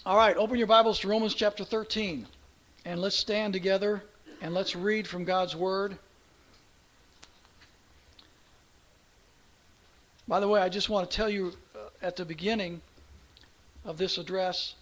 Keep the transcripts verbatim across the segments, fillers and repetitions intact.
All right, open your Bibles to Romans chapter thirteen. And let's stand together and let's read from God's Word. By the way, I just want to tell you uh, at the beginning of this address,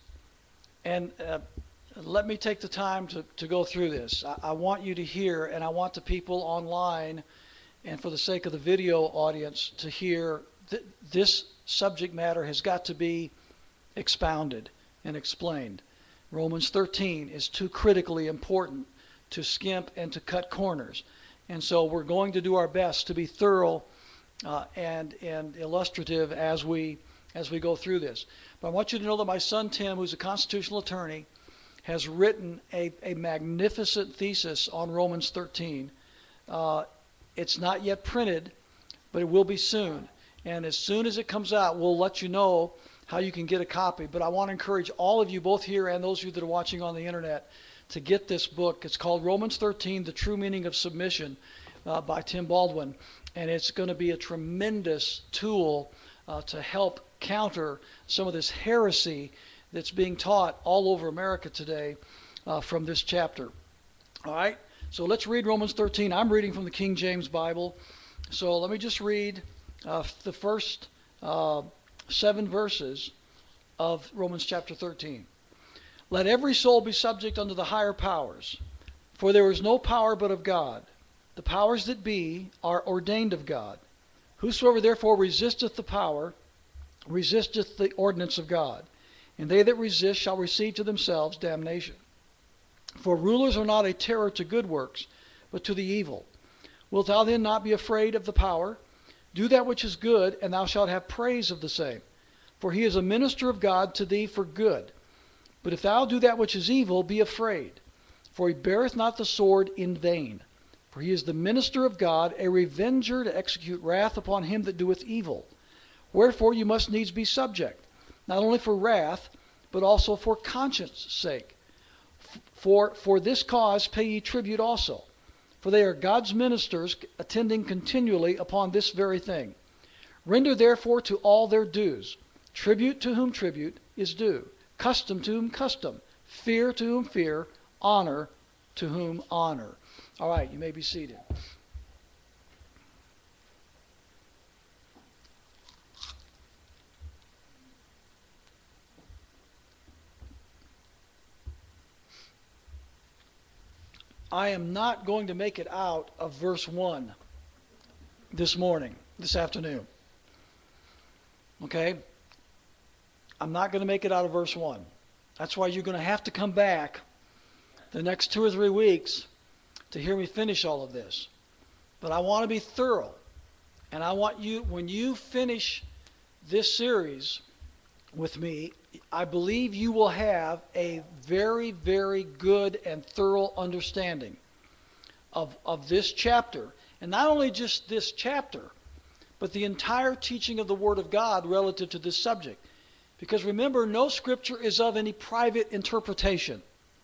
and uh, let me take the time to, to go through this. I, I want you to hear, and I want the people online, and for the sake of the video audience, to hear th- this subject matter has got to be expounded and explained. Romans thirteen is too critically important to skimp and to cut corners. And so we're going to do our best to be thorough uh, and and illustrative as we as we go through this. But I want you to know that my son Tim, who's a constitutional attorney, has written a, a magnificent thesis on Romans thirteen. Uh, it's not yet printed, but it will be soon. And as soon as it comes out, we'll let you know how you can get a copy. But I want to encourage all of you, both here and those of you that are watching on the internet, to get this book. It's called Romans thirteen, The True Meaning of Submission uh, by Tim Baldwin. And it's going to be a tremendous tool uh, to help counter some of this heresy that's being taught all over America today uh, from this chapter. All right, so let's read Romans thirteen. I'm reading from the King James Bible. So let me just read uh, the first uh, seven verses of Romans chapter thirteen. Let every soul be subject unto the higher powers, for there is no power but of God. The powers that be are ordained of God. Whosoever therefore resisteth the power, resisteth the ordinance of God. And they that resist shall receive to themselves damnation. For rulers are not a terror to good works, but to the evil. Wilt thou then not be afraid of the power? Do that which is good, and thou shalt have praise of the same. For he is a minister of God to thee for good. But if thou do that which is evil, be afraid. For he beareth not the sword in vain. For he is the minister of God, a revenger to execute wrath upon him that doeth evil. Wherefore you must needs be subject, not only for wrath, but also for conscience sake. For, for this cause pay ye tribute also. For they are God's ministers, attending continually upon this very thing. Render therefore to all their dues. Tribute to whom tribute is due. Custom to whom custom. Fear to whom fear. Honor to whom honor. All right, you may be seated. I am not going to make it out of verse one this morning, this afternoon. Okay? I'm not going to make it out of verse one. That's why you're going to have to come back the next two or three weeks to hear me finish all of this. But I want to be thorough. And I want you, when you finish this series with me, I believe you will have a very, very good and thorough understanding of, of this chapter. And not only just this chapter, but the entire teaching of the Word of God relative to this subject. Because remember, no scripture is of any private interpretation.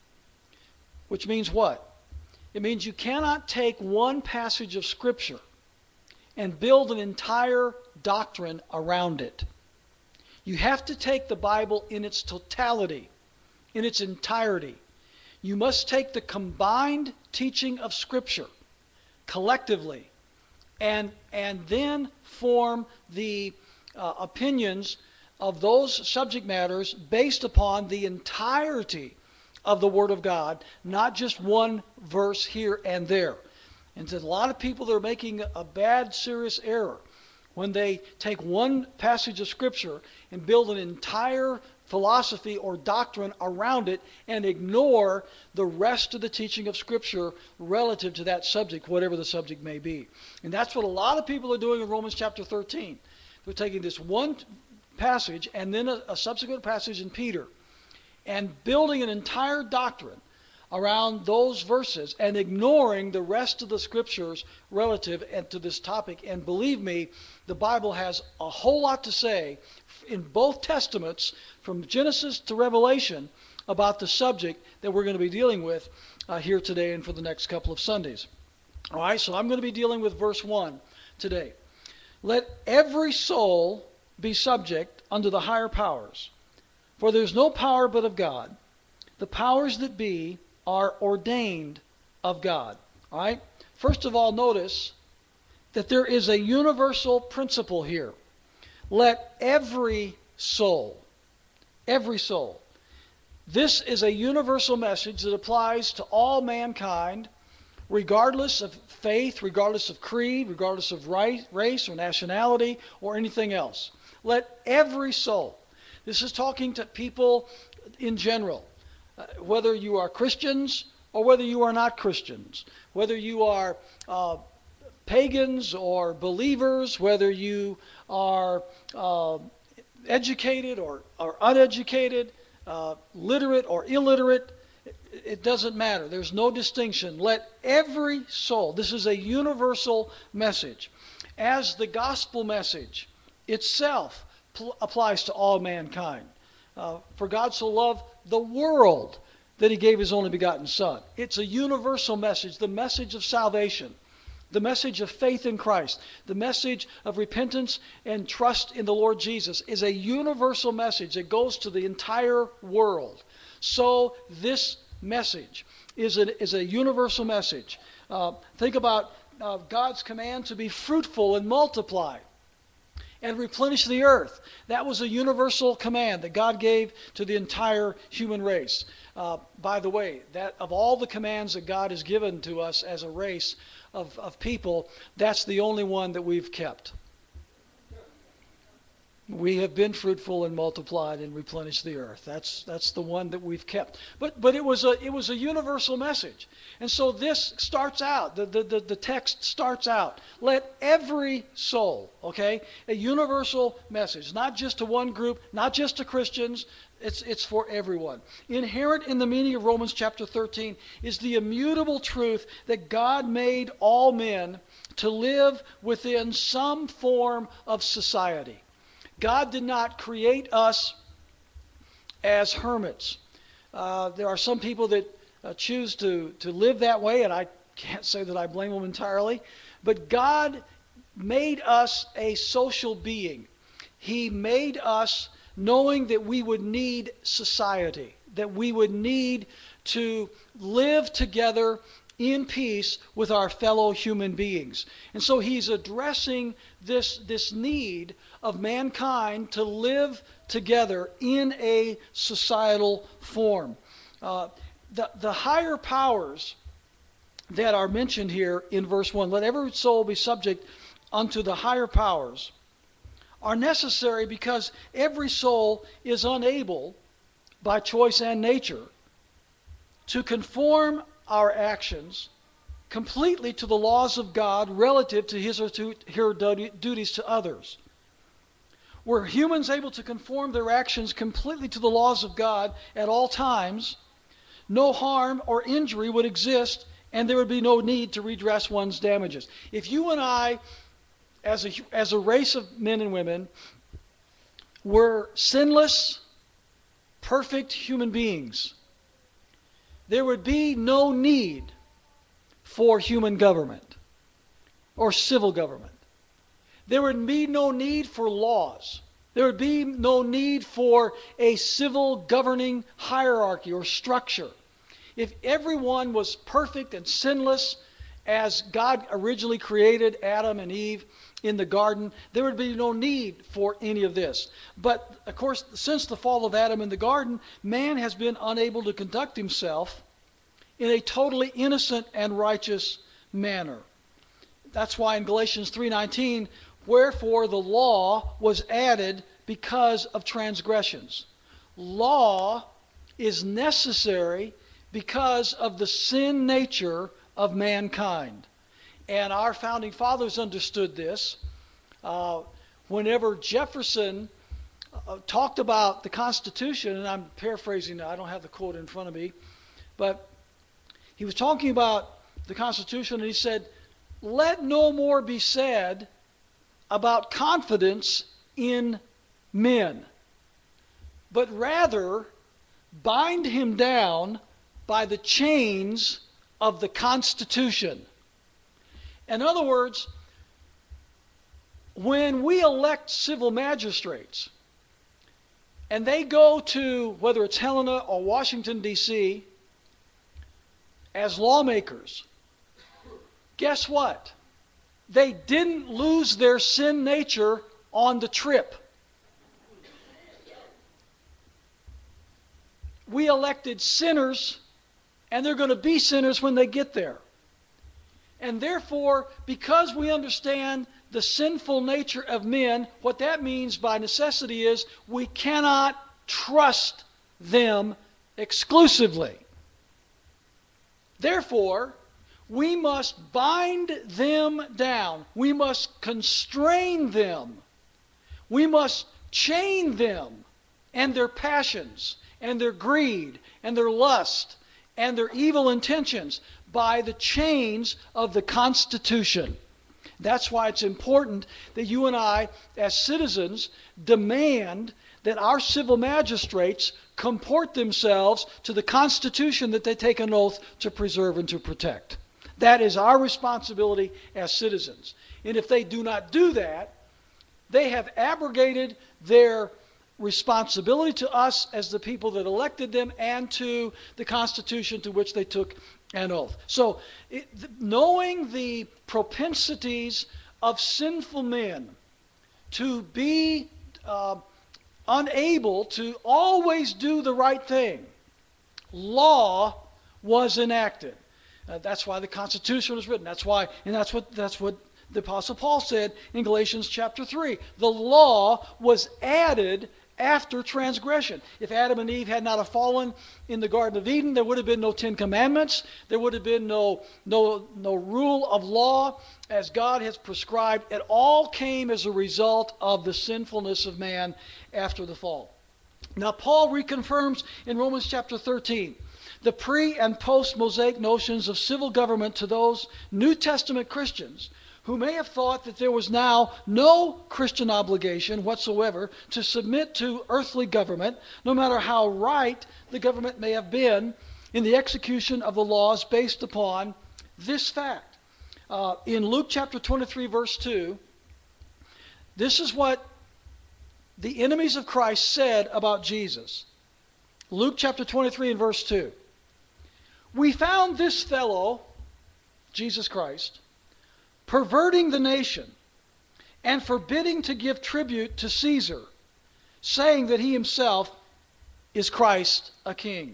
Which means what? It means you cannot take one passage of scripture and build an entire doctrine around it. You have to take the Bible in its totality, in its entirety. You must take the combined teaching of Scripture collectively and, and then form the uh, opinions of those subject matters based upon the entirety of the Word of God, not just one verse here and there. And there's a lot of people that are making a bad, serious error when they take one passage of Scripture and build an entire philosophy or doctrine around it and ignore the rest of the teaching of Scripture relative to that subject, whatever the subject may be. And that's what a lot of people are doing in Romans chapter thirteen. They're taking this one passage and then a, a subsequent passage in Peter and building an entire doctrine around those verses and ignoring the rest of the scriptures relative to this topic. And believe me, the Bible has a whole lot to say in both testaments, from Genesis to Revelation, about the subject that we're going to be dealing with uh, here today and for the next couple of Sundays. All right, so I'm going to be dealing with verse one today. Let every soul be subject unto the higher powers, For there's no power but of God. The powers that be are ordained of God. All right? First of all, notice that there is a universal principle here. Let every soul, every soul, this is a universal message that applies to all mankind, regardless of faith, regardless of creed, regardless of race or nationality or anything else. Let every soul. This is talking to people in general, uh, whether you are Christians or whether you are not Christians, whether you are uh, pagans or believers, whether you are uh, educated or, or uneducated, uh, literate or illiterate. It doesn't matter. There's no distinction. Let every soul, this is a universal message, as the gospel message itself pl- applies to all mankind. Uh, for God so loved the world that he gave his only begotten Son. It's a universal message, the message of salvation, the message of faith in Christ, the message of repentance and trust in the Lord Jesus is a universal message that goes to the entire world. So this message is a, is a universal message. Uh, think about uh, God's command to be fruitful and multiply and replenish the earth. That was a universal command that God gave to the entire human race. Uh, by the way, that of all the commands that God has given to us as a race of, of people, that's the only one that we've kept. We have been fruitful and multiplied and replenished the earth. That's that's the one that we've kept. But but it was a it was a universal message. And so this starts out, the, the, the, the text starts out. Let every soul, okay? A universal message, not just to one group, not just to Christians, it's it's for everyone. Inherent in the meaning of Romans chapter thirteen is the immutable truth that God made all men to live within some form of society. God did not create us as hermits. Uh, there are some people that uh, choose to, to live that way, and I can't say that I blame them entirely. But God made us a social being. He made us knowing that we would need society, that we would need to live together in peace with our fellow human beings. And so he's addressing this, this need of mankind to live together in a societal form. Uh, the, the higher powers that are mentioned here in verse one, let every soul be subject unto the higher powers, are necessary because every soul is unable, by choice and nature, to conform our actions completely to the laws of God relative to his or to her duties to others. Were humans able to conform their actions completely to the laws of God at all times, no harm or injury would exist, and there would be no need to redress one's damages. If you and I, as a, as a race of men and women, were sinless, perfect human beings, there would be no need for human government or civil government. There would be no need for laws. There would be no need for a civil governing hierarchy or structure. If everyone was perfect and sinless as God originally created Adam and Eve in the garden, there would be no need for any of this. But, of course, since the fall of Adam in the garden, man has been unable to conduct himself in a totally innocent and righteous manner. That's why in Galatians three nineteen, wherefore the law was added because of transgressions. Law is necessary because of the sin nature of mankind. And our founding fathers understood this. Uh, whenever Jefferson uh, talked about the Constitution, and I'm paraphrasing, I don't have the quote in front of me, but he was talking about the Constitution, and he said, let no more be said about confidence in men, but rather bind him down by the chains of the Constitution. In other words, when we elect civil magistrates, and they go to, whether it's Helena or Washington, D C, as lawmakers, guess what? They didn't lose their sin nature on the trip. We elected sinners, and they're going to be sinners when they get there. And therefore, because we understand the sinful nature of men, what that means by necessity is we cannot trust them exclusively. Therefore, we must bind them down. We must constrain them. We must chain them and their passions and their greed and their lust and their evil intentions by the chains of the Constitution. That's why it's important that you and I, as citizens, demand that our civil magistrates comport themselves to the Constitution that they take an oath to preserve and to protect. That is our responsibility as citizens. And if they do not do that, they have abrogated their responsibility to us as the people that elected them and to the Constitution to which they took an oath. So, it, knowing the propensities of sinful men to be uh, unable to always do the right thing, law was enacted. Uh, that's why the Constitution was written. That's why, and that's what that's what the Apostle Paul said in Galatians chapter three. The law was added after transgression. If Adam and Eve had not have fallen in the Garden of Eden, there would have been no Ten Commandments. There would have been no no no rule of law as God has prescribed. It all came as a result of the sinfulness of man after the fall. Now Paul reconfirms in Romans chapter thirteen the pre- and post-Mosaic notions of civil government to those New Testament Christians who may have thought that there was now no Christian obligation whatsoever to submit to earthly government, no matter how right the government may have been in the execution of the laws based upon this fact. Uh, in Luke chapter twenty-three, verse two, this is what the enemies of Christ said about Jesus. Luke chapter twenty-three and verse two. We found this fellow, Jesus Christ, perverting the nation and forbidding to give tribute to Caesar, saying that he himself is Christ a king.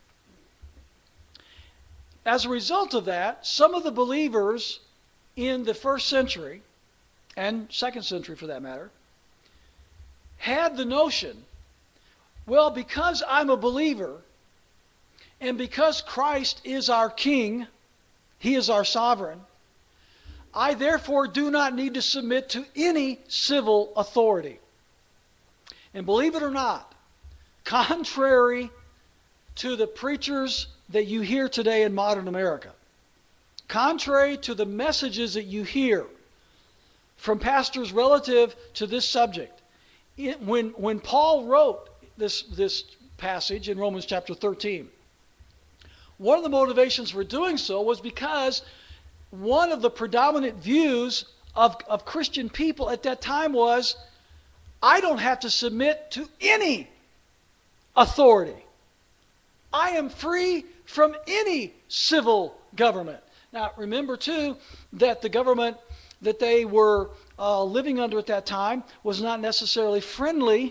As a result of that, some of the believers in the first century, and second century for that matter, had the notion, well, because I'm a believer, and because Christ is our king, he is our sovereign, I therefore do not need to submit to any civil authority. And believe it or not, contrary to the preachers that you hear today in modern America, contrary to the messages that you hear from pastors relative to this subject, it, when, when Paul wrote this, this passage in Romans chapter thirteen, one of the motivations for doing so was because one of the predominant views of, of Christian people at that time was, I don't have to submit to any authority. I am free from any civil government. Now, remember, too, that the government that they were uh, living under at that time was not necessarily friendly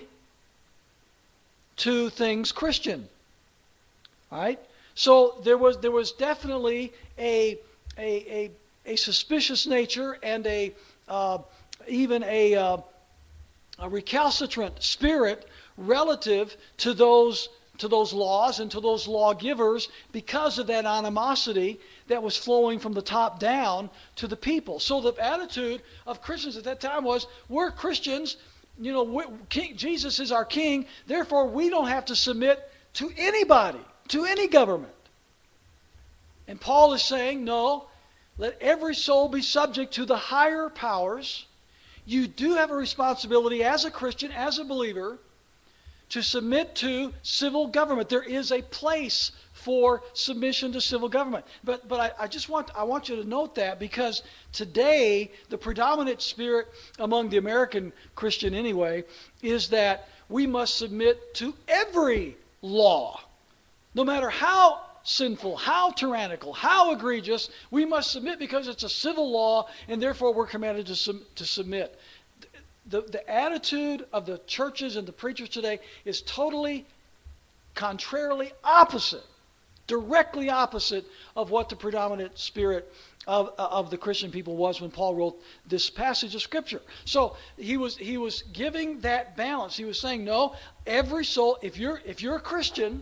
to things Christian. All right? So there was there was definitely a a a, a suspicious nature and a uh, even a, uh, a recalcitrant spirit relative to those to those laws and to those lawgivers because of that animosity that was flowing from the top down to the people. So the attitude of Christians at that time was, we're Christians, you know, we, King, Jesus is our king, therefore we don't have to submit to anybody, to any government. And Paul is saying, no, let every soul be subject to the higher powers. You do have a responsibility as a Christian, as a believer, to submit to civil government. There is a place for submission to civil government. But but I, I just want I want you to note that, because today the predominant spirit among the American Christian anyway is that we must submit to every law. No matter how sinful, how tyrannical, how egregious, we must submit because it's a civil law, and therefore we're commanded to, sub- to submit. The, the attitude of the churches and the preachers today is totally, contrarily opposite, directly opposite of what the predominant spirit of, of the Christian people was when Paul wrote this passage of Scripture. So he was he was giving that balance. He was saying, no, every soul, if you're if you're a Christian,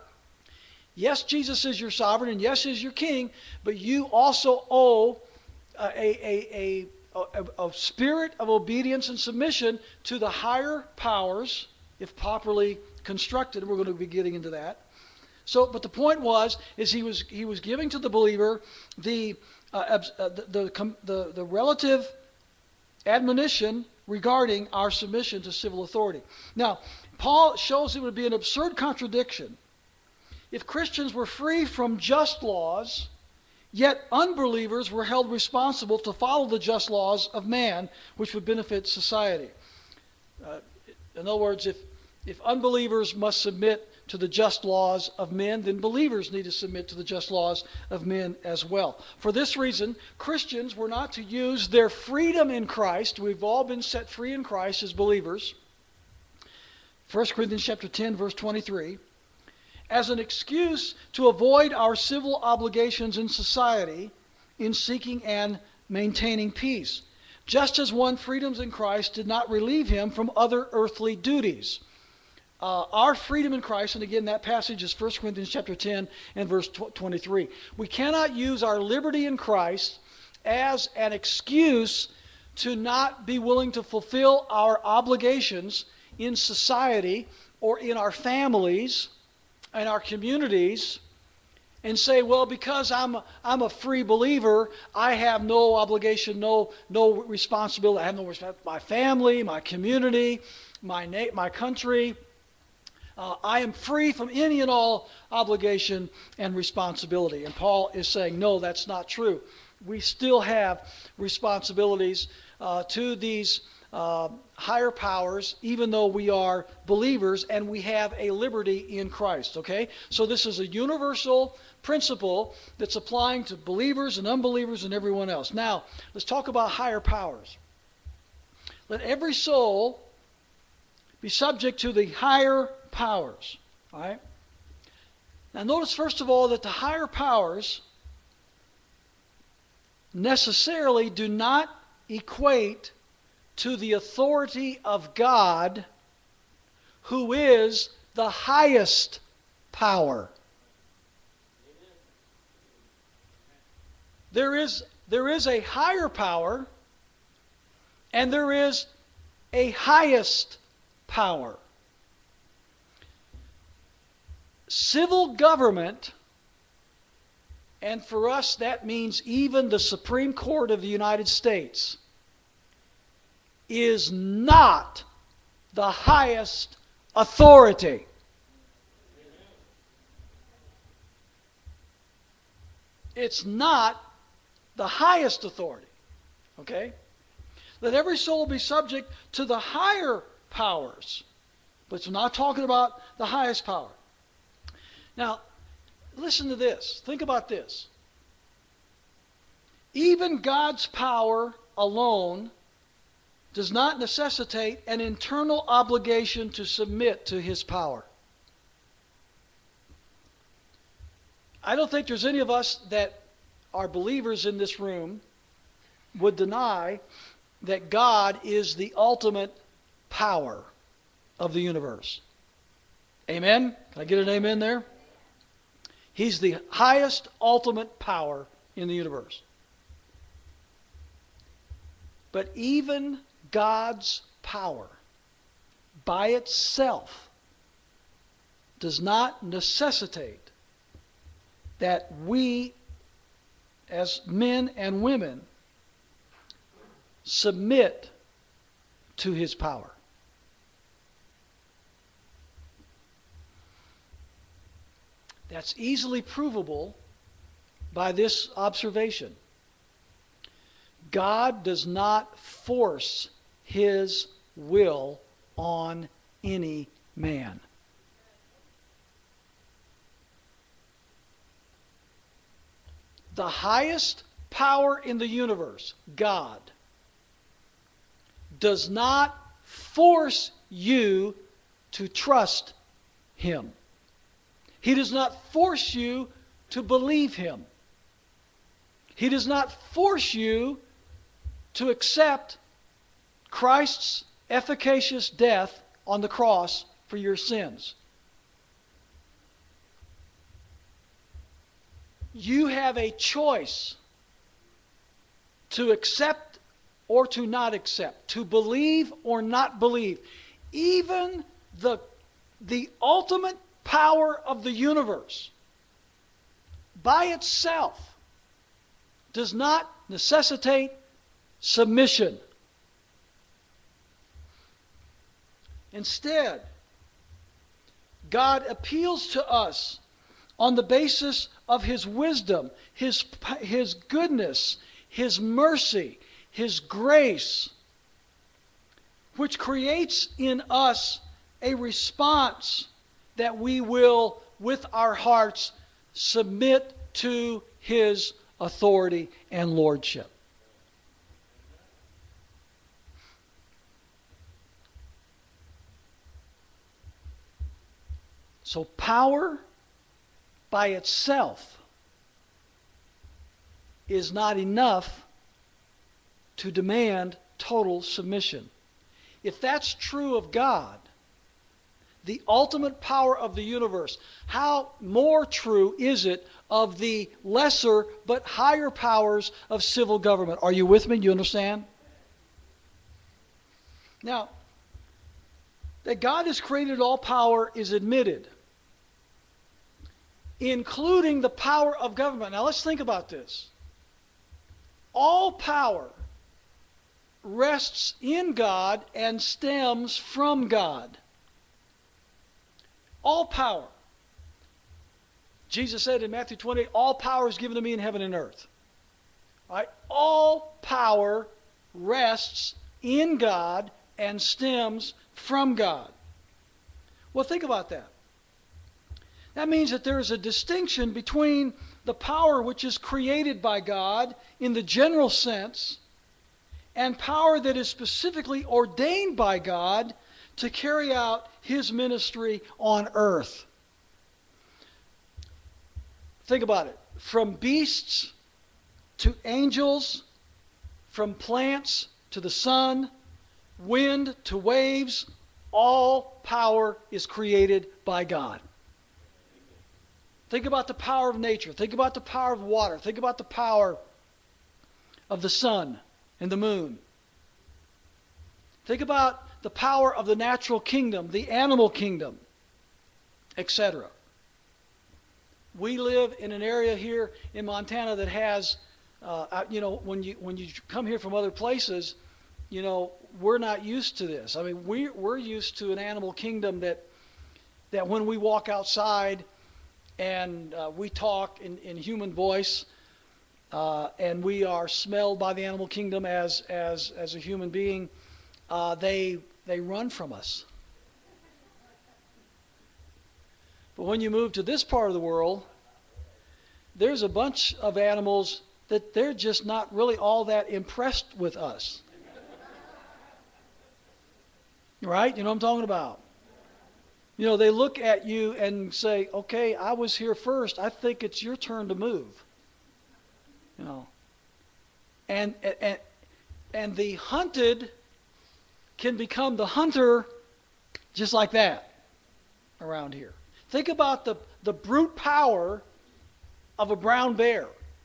yes, Jesus is your sovereign, and yes, is your king, but you also owe a, a, a, a, a spirit of obedience and submission to the higher powers, if properly constructed. We're going to be getting into that. So, but the point was, is he was he was giving to the believer the uh, uh, the, the the the relative admonition regarding our submission to civil authority. Now, Paul shows it would be an absurd contradiction if Christians were free from just laws, yet unbelievers were held responsible to follow the just laws of man, which would benefit society. Uh, in other words, if if unbelievers must submit to the just laws of men, then believers need to submit to the just laws of men as well. For this reason, Christians were not to use their freedom in Christ. We've all been set free in Christ as believers. First Corinthians chapter ten, verse twenty-three. As an excuse to avoid our civil obligations in society in seeking and maintaining peace, just as one's freedoms in Christ did not relieve him from other earthly duties. Uh, our freedom in Christ, and again that passage is First Corinthians chapter ten and verse twenty-three. We cannot use our liberty in Christ as an excuse to not be willing to fulfill our obligations in society or in our families and our communities, and say, well, because I'm a, I'm a free believer, I have no obligation, no no responsibility. I have no respect for my family, my community, my na- my country. Uh, I am free from any and all obligation and responsibility. And Paul is saying, no, that's not true. We still have responsibilities uh, to these uh, higher powers, even though we are believers and we have a liberty in Christ. Okay? So this is a universal principle that's applying to believers and unbelievers and everyone else. Now, let's talk about higher powers. Let every soul be subject to the higher powers. All right? Now notice first of all that the higher powers necessarily do not equate to the authority of God, who is the highest power. There is, there is a higher power, and there is a highest power. Civil government, and for us that means even the Supreme Court of the United States, is not the highest authority. It's not the highest authority. Okay? Let every soul be subject to the higher powers. But it's not talking about the highest power. Now, listen to this. Think about this. Even God's power alone does not necessitate an internal obligation to submit to His power. I don't think there's any of us that are believers in this room would deny that God is the ultimate power of the universe. Amen? Can I get an amen there? He's the highest ultimate power in the universe. But even God's power by itself does not necessitate that we as men and women submit to His power. That's easily provable by this observation. God does not force His will on any man. The highest power in the universe, God, does not force you to trust Him. He does not force you to believe Him. He does not force you to accept Christ's efficacious death on the cross for your sins. You have a choice to accept or to not accept, to believe or not believe. Even the, the ultimate power of the universe by itself does not necessitate submission. Instead, God appeals to us on the basis of His wisdom, His, His goodness, His mercy, His grace, which creates in us a response that we will, with our hearts, submit to His authority and lordship. So power by itself is not enough to demand total submission. If that's true of God, the ultimate power of the universe, how more true is it of the lesser but higher powers of civil government? Are you with me? Do you understand? Now, that God has created all power is admitted, including the power of government. Now let's think about this. All power rests in God and stems from God. All power. Jesus said in Matthew twenty-eight, all power is given to me in heaven and earth. All right? All power rests in God and stems from God. Well, think about that. That means that there is a distinction between the power which is created by God in the general sense and power that is specifically ordained by God to carry out His ministry on earth. Think about it. From beasts to angels, from plants to the sun, wind to waves, all power is created by God. Think about the power of nature. Think about the power of water. Think about the power of the sun and the moon. Think about the power of the natural kingdom, the animal kingdom, et cetera. We live in an area here in Montana that has, uh, you know, when you when you come here from other places, you know, we're not used to this. I mean, we we're used to an animal kingdom that that when we walk outside and uh, we talk in, in human voice, uh, and we are smelled by the animal kingdom as as as a human being, uh, they they run from us. But when you move to this part of the world, there's a bunch of animals that they're just not really all that impressed with us. Right? You know what I'm talking about? You know, they look at you and say, okay, I was here first. I think it's your turn to move. You know. And, and, and the hunted can become the hunter just like that around here. Think about the, the brute power of a brown bear.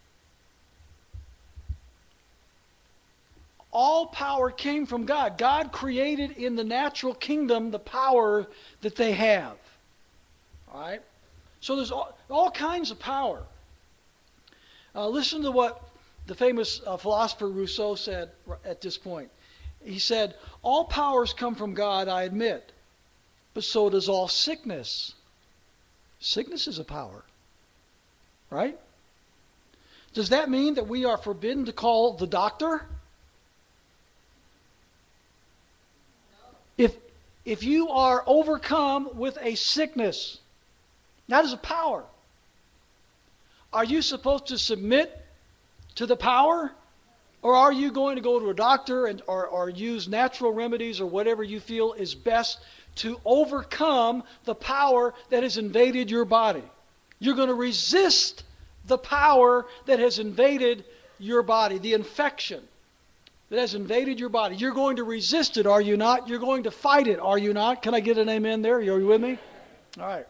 All power came from God. God created in the natural kingdom the power that they have. All right? So there's all, all kinds of power. Uh, listen to what the famous uh, philosopher Rousseau said at this point. He said, all powers come from God, I admit, but so does all sickness. Sickness is a power. Right? Does that mean that we are forbidden to call the doctor? If if you are overcome with a sickness, that is a power. Are you supposed to submit to the power? Or are you going to go to a doctor and or, or use natural remedies or whatever you feel is best to overcome the power that has invaded your body? You're going to resist the power that has invaded your body, the infection that has invaded your body. You're going to resist it, are you not? You're going to fight it, are you not? Can I get an amen there? Are you with me? All right.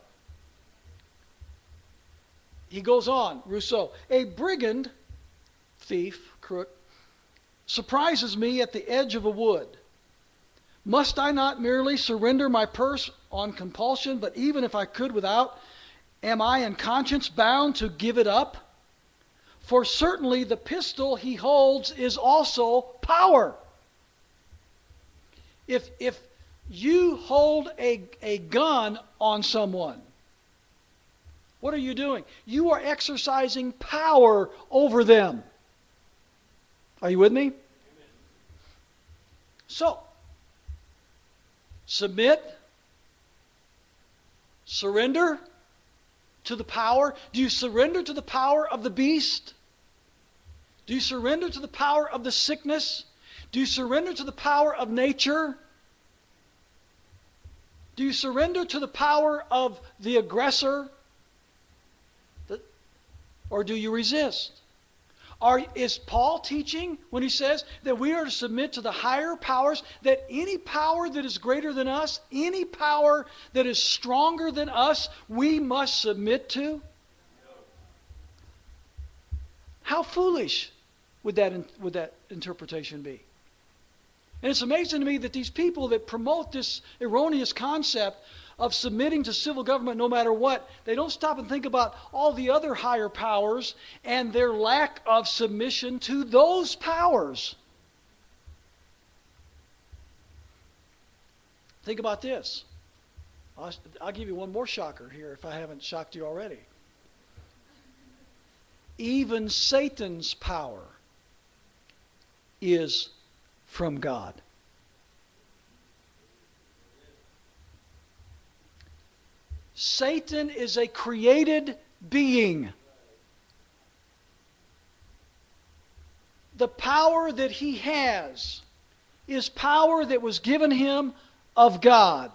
He goes on, Rousseau. A brigand, thief, crook, surprises me at the edge of a wood. Must I not merely surrender my purse on compulsion, but even if I could without, am I in conscience bound to give it up? For certainly the pistol he holds is also power. If, if you hold a, a gun on someone, what are you doing? You are exercising power over them. Are you with me? Amen. So, submit, surrender to the power. Do you surrender to the power of the beast? Do you surrender to the power of the sickness? Do you surrender to the power of nature? Do you surrender to the power of the aggressor? Or do you resist? Are, is Paul teaching when he says that we are to submit to the higher powers, that any power that is greater than us, any power that is stronger than us, we must submit to? How foolish would that, would that interpretation be? And it's amazing to me that these people that promote this erroneous concept of submitting to civil government no matter what, they don't stop and think about all the other higher powers and their lack of submission to those powers. Think about this. I'll, I'll give you one more shocker here if I haven't shocked you already. Even Satan's power is from God. Satan is a created being. The power that he has is power that was given him of God.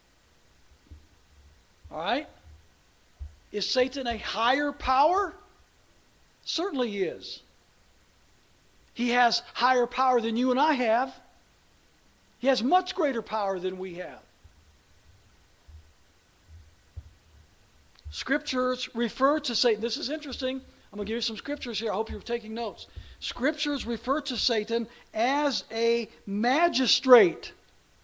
All right? Is Satan a higher power? Certainly he is. He has higher power than you and I have. He has much greater power than we have. Scriptures refer to Satan. This is interesting. I'm going to give you some scriptures here. I hope you're taking notes. Scriptures refer to Satan as a magistrate.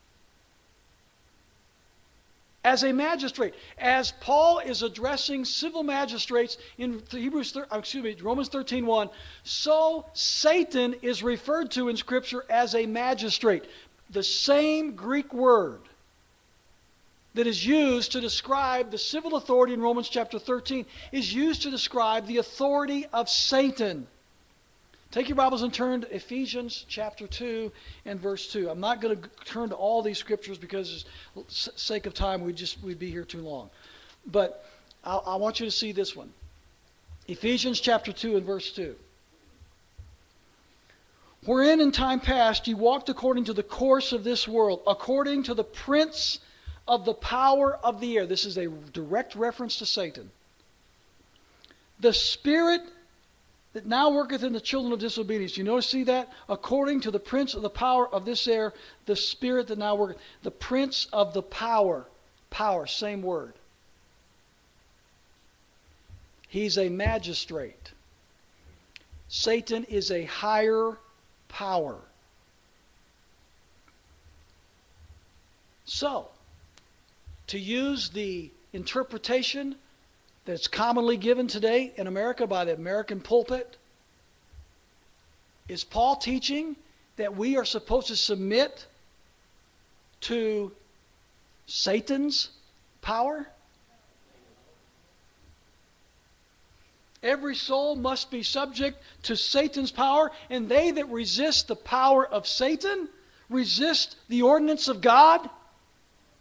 As a magistrate. As Paul is addressing civil magistrates in Hebrews, excuse me, Romans thirteen one, so Satan is referred to in Scripture as a magistrate. The same Greek word that is used to describe the civil authority in Romans chapter thirteen is used to describe the authority of Satan. Take your Bibles and turn to Ephesians chapter two and verse two. I'm not going to turn to all these scriptures because, for the sake of time, we'd just we'd be here too long. But I, I want you to see this one. Ephesians chapter two and verse two. Wherein in time past you walked according to the course of this world, according to the prince of the power of the air. This is a direct reference to Satan. The spirit that now worketh in the children of disobedience. You notice, see that? According to the prince of the power of this air, the spirit that now worketh. The prince of the power. Power, same word. He's a magistrate. Satan is a higher power. So, to use the interpretation that's commonly given today in America by the American pulpit, is Paul teaching that we are supposed to submit to Satan's power? Every soul must be subject to Satan's power, and they that resist the power of Satan resist the ordinance of God.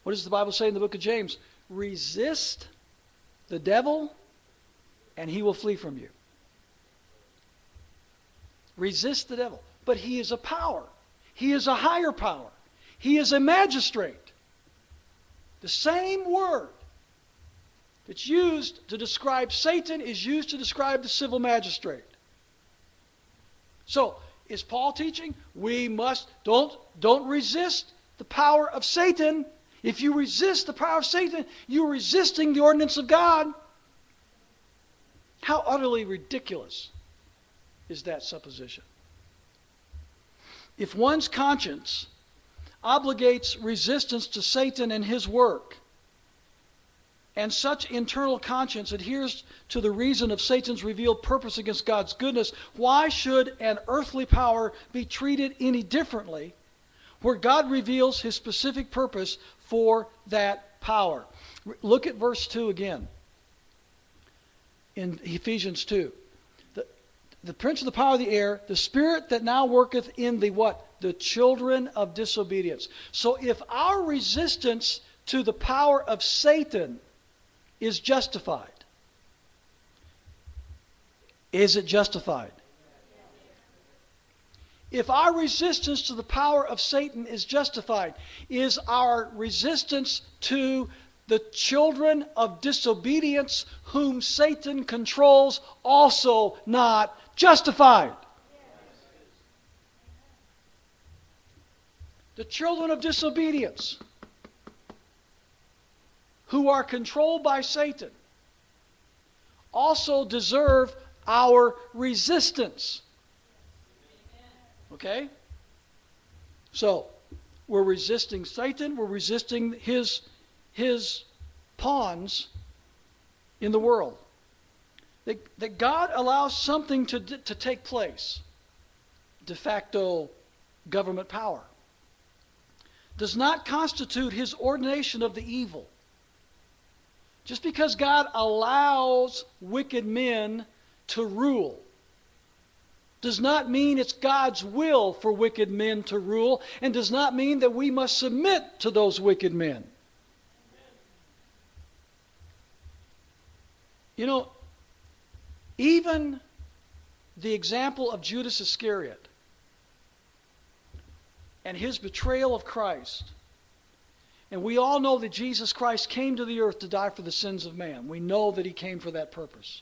What does the Bible say in the book of James? Resist the devil, and he will flee from you. Resist the devil. But he is a power. He is a higher power. He is a magistrate. The same word that's used to describe Satan is used to describe the civil magistrate. So, is Paul teaching? We must, don't, don't resist the power of Satan. If you resist the power of Satan, you're resisting the ordinance of God. How utterly ridiculous is that supposition? If one's conscience obligates resistance to Satan and his work, and such internal conscience adheres to the reason of Satan's revealed purpose against God's goodness, why should an earthly power be treated any differently where God reveals his specific purpose for that power? Look at verse two again in Ephesians two. The, the prince of the power of the air, the spirit that now worketh in the what? The children of disobedience. So if our resistance to the power of Satan is justified, is it justified? If our resistance to the power of Satan is justified, is our resistance to the children of disobedience whom Satan controls also not justified? The children of disobedience who are controlled by Satan also deserve our resistance. Okay? So, we're resisting Satan, we're resisting his, his pawns in the world. That, that God allows something to, to take place, de facto government power, does not constitute his ordination of the evil. Just because God allows wicked men to rule does not mean it's God's will for wicked men to rule, and does not mean that we must submit to those wicked men. You know, even the example of Judas Iscariot and his betrayal of Christ. And we all know that Jesus Christ came to the earth to die for the sins of man. We know that he came for that purpose.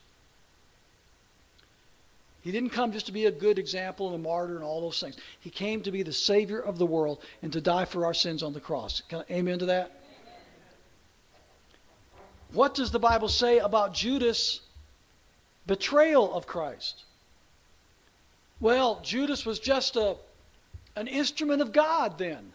He didn't come just to be a good example and a martyr and all those things. He came to be the Savior of the world and to die for our sins on the cross. Can I, amen to that? Amen. What does the Bible say about Judas' betrayal of Christ? Well, Judas was just a, an instrument of God then,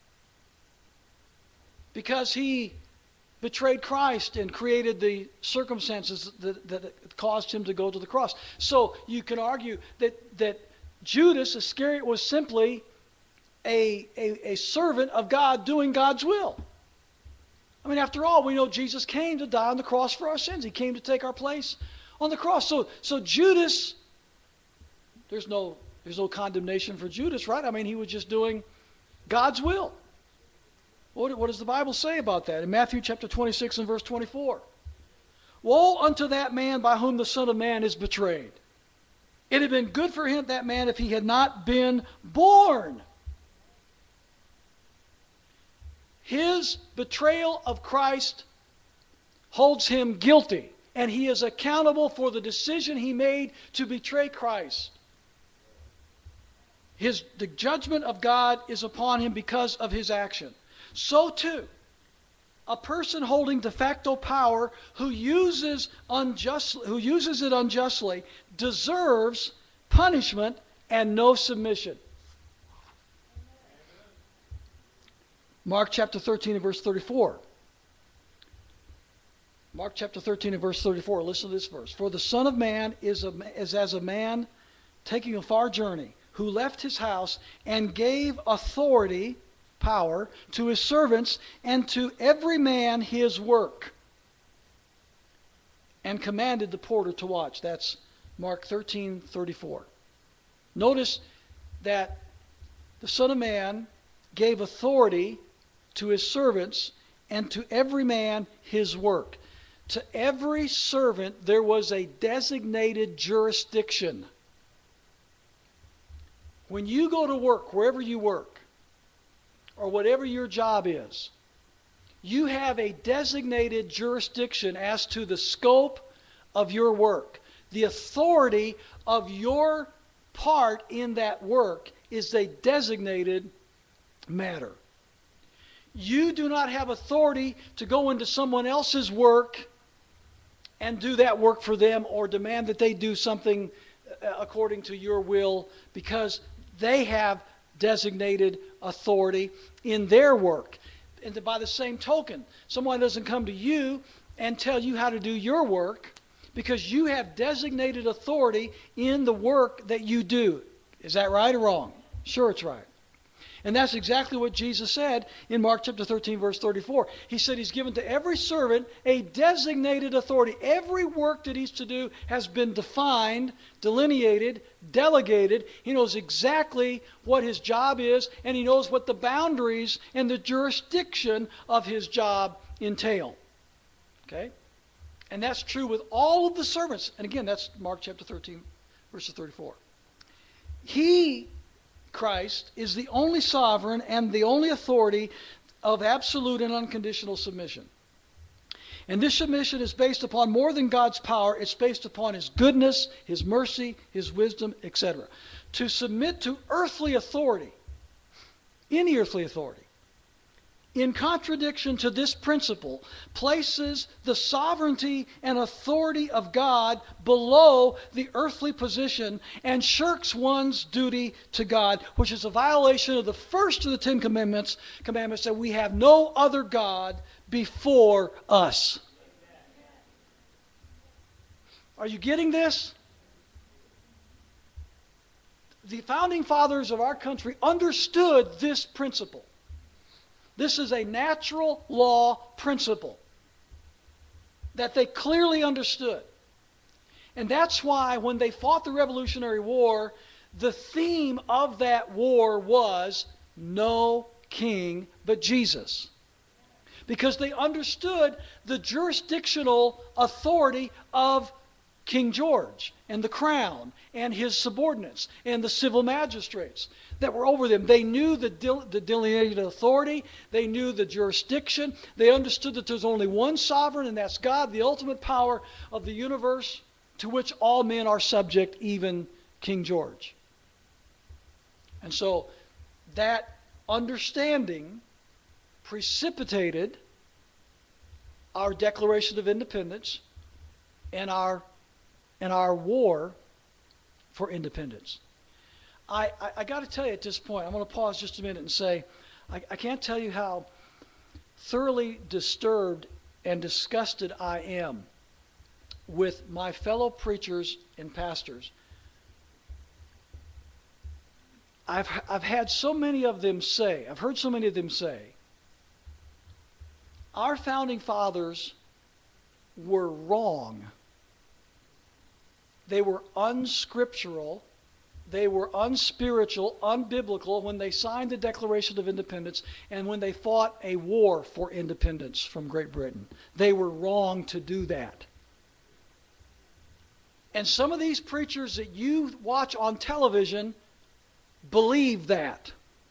because he betrayed Christ and created the circumstances that, that caused him to go to the cross. So you can argue that, that Judas Iscariot was simply a, a, a servant of God doing God's will. I mean, after all, we know Jesus came to die on the cross for our sins. He came to take our place on the cross. So, so Judas, there's no, there's no condemnation for Judas, right? I mean, he was just doing God's will. What, what does the Bible say about that? In Matthew chapter twenty-six and verse twenty-four. Woe unto that man by whom the Son of Man is betrayed. It had been good for him, that man, if he had not been born. His betrayal of Christ holds him guilty, and he is accountable for the decision he made to betray Christ. His, the judgment of God is upon him because of his action. So too, a person holding de facto power who uses unjustly, who uses it unjustly deserves punishment and no submission. Mark chapter thirteen and verse thirty-four. Mark chapter thirteen and verse thirty-four. Listen to this verse. For the Son of Man is, a, is as a man taking a far journey, who left his house and gave authority, power, to his servants and to every man his work, and commanded the porter to watch. That's Mark thirteen thirty-four. Notice that the Son of Man gave authority to his servants and to every man his work. To every servant there was a designated jurisdiction. When you go to work, wherever you work, or whatever your job is, you have a designated jurisdiction as to the scope of your work. The authority of your part in that work is a designated matter. You do not have authority to go into someone else's work and do that work for them, or demand that they do something according to your will, because they have designated authority in their work. And by the same token, someone doesn't come to you and tell you how to do your work, because you have designated authority in the work that you do. Is that right or wrong? Sure, it's right. And that's exactly what Jesus said in Mark chapter thirteen, verse thirty-four. He said he's given to every servant a designated authority. Every work that he's to do has been defined, delineated, delegated. He knows exactly what his job is, and he knows what the boundaries and the jurisdiction of his job entail. Okay? And that's true with all of the servants. And again, that's Mark chapter thirteen, verse thirty-four. He, Christ, is the only sovereign and the only authority of absolute and unconditional submission. And this submission is based upon more than God's power. It's based upon His goodness, His mercy, His wisdom, et cetera. To submit to earthly authority, any earthly authority, in contradiction to this principle, places the sovereignty and authority of God below the earthly position and shirks one's duty to God, which is a violation of the first of the Ten Commandments, commandments that we have no other God before us. Are you getting this? The founding fathers of our country understood this principle. This is a natural law principle that they clearly understood. And that's why when they fought the Revolutionary War, the theme of that war was no king but Jesus. Because they understood the jurisdictional authority of King George and the crown and his subordinates and the civil magistrates that were over them. They knew the, del- the delineated authority. They knew the jurisdiction. They understood that there's only one sovereign, and that's God, the ultimate power of the universe, to which all men are subject, even King George. And so that understanding precipitated our Declaration of Independence and our and our war for independence. I, I, I got to tell you at this point, I'm going to pause just a minute and say, I, I can't tell you how thoroughly disturbed and disgusted I am with my fellow preachers and pastors. I've, I've had so many of them say, I've heard so many of them say, our founding fathers were wrong. They were unscriptural, they were unspiritual, unbiblical when they signed the Declaration of Independence and when they fought a war for independence from Great Britain. They were wrong to do that. And some of these preachers that you watch on television believe that.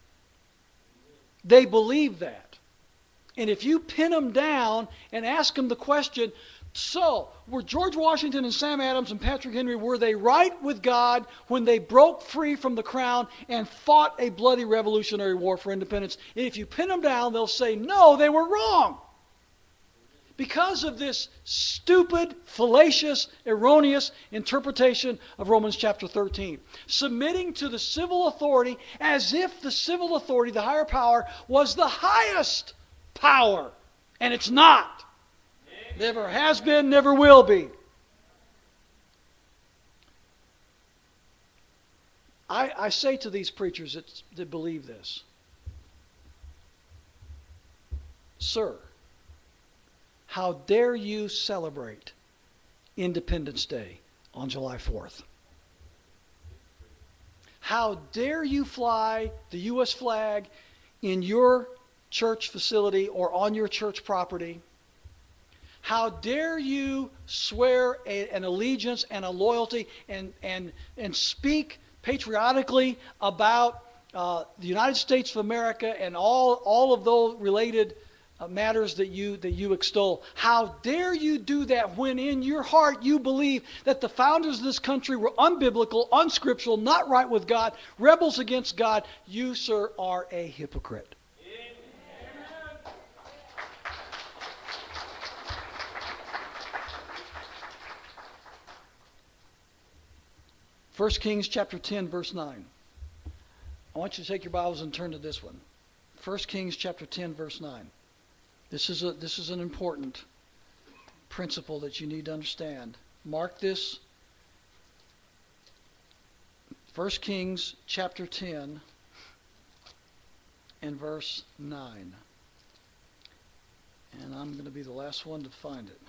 They believe that. And if you pin them down and ask them the question, so, were George Washington and Sam Adams and Patrick Henry, were they right with God when they broke free from the crown and fought a bloody revolutionary war for independence? And if you pin them down, they'll say, no, they were wrong. Because of this stupid, fallacious, erroneous interpretation of Romans chapter thirteen. Submitting to the civil authority as if the civil authority, the higher power, was the highest power. And it's not. Never has been, never will be. I, I say to these preachers that, that believe this, sir, how dare you celebrate Independence Day on July fourth? How dare you fly the U S flag in your church facility or on your church property? How dare you swear a, an allegiance and a loyalty and, and, and speak patriotically about uh, the United States of America and all, all of those related uh, matters that you, that you extol? How dare you do that when in your heart you believe that the founders of this country were unbiblical, unscriptural, not right with God, rebels against God? You, sir, are a hypocrite. First Kings chapter ten, verse nine. I want you to take your Bibles and turn to this one. First Kings chapter ten, verse nine. This is a this is an important principle that you need to understand. Mark this. First Kings chapter ten and verse nine. And I'm going to be the last one to find it.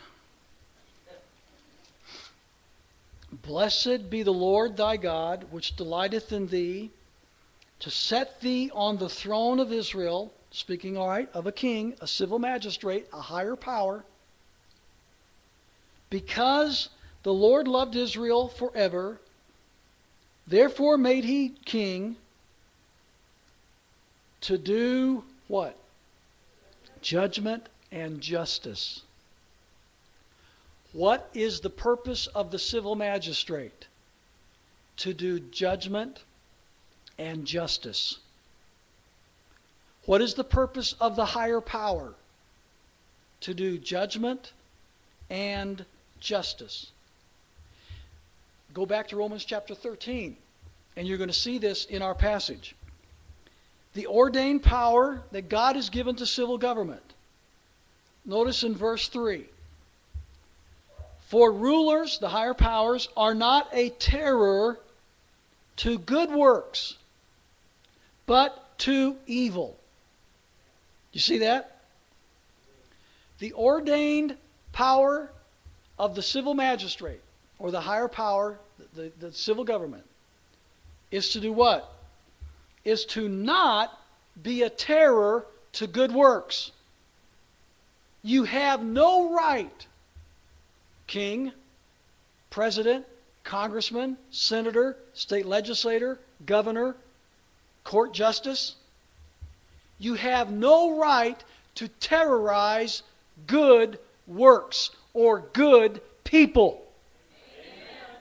Blessed be the Lord thy God, which delighteth in thee, to set thee on the throne of Israel, speaking, all right, of a king, a civil magistrate, a higher power, because the Lord loved Israel forever, therefore made he king to do what? Judgment and justice. What is the purpose of the civil magistrate? To do judgment and justice. What is the purpose of the higher power? To do judgment and justice. Go back to Romans chapter thirteen, and you're going to see this in our passage. The ordained power that God has given to civil government. Notice in verse three. For rulers, the higher powers, are not a terror to good works, but to evil. You see that? The ordained power of the civil magistrate, or the higher power, the, the, the civil government, is to do what? Is to not be a terror to good works. You have no right, king, president, congressman, senator, state legislator, governor, court justice. You have no right to terrorize good works or good people. Amen.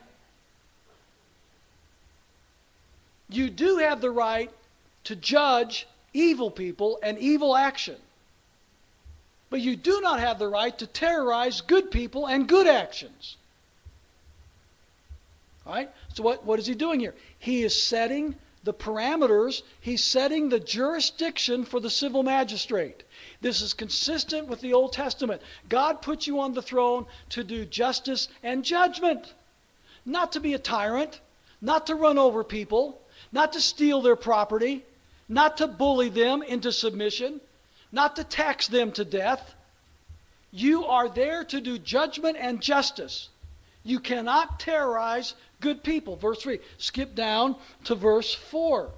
You do have the right to judge evil people and evil action. But you do not have the right to terrorize good people and good actions. All right? So what, what is he doing here? He is setting the parameters. He's setting the jurisdiction for the civil magistrate. This is consistent with the Old Testament. God put you on the throne to do justice and judgment. Not to be a tyrant. Not to run over people. Not to steal their property. Not to bully them into submission. Not to tax them to death. You are there to do judgment and justice. You cannot terrorize good people. Verse three. Skip down to verse four.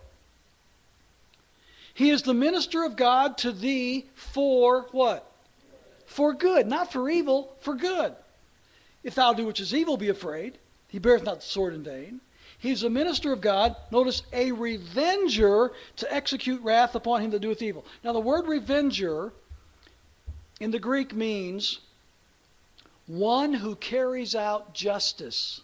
He is the minister of God to thee for what? For good. Not for evil, for good. If thou do which is evil, be afraid. He beareth not the sword in vain. He's a minister of God. Notice, a revenger to execute wrath upon him that doeth evil. Now the word revenger in the Greek means one who carries out justice.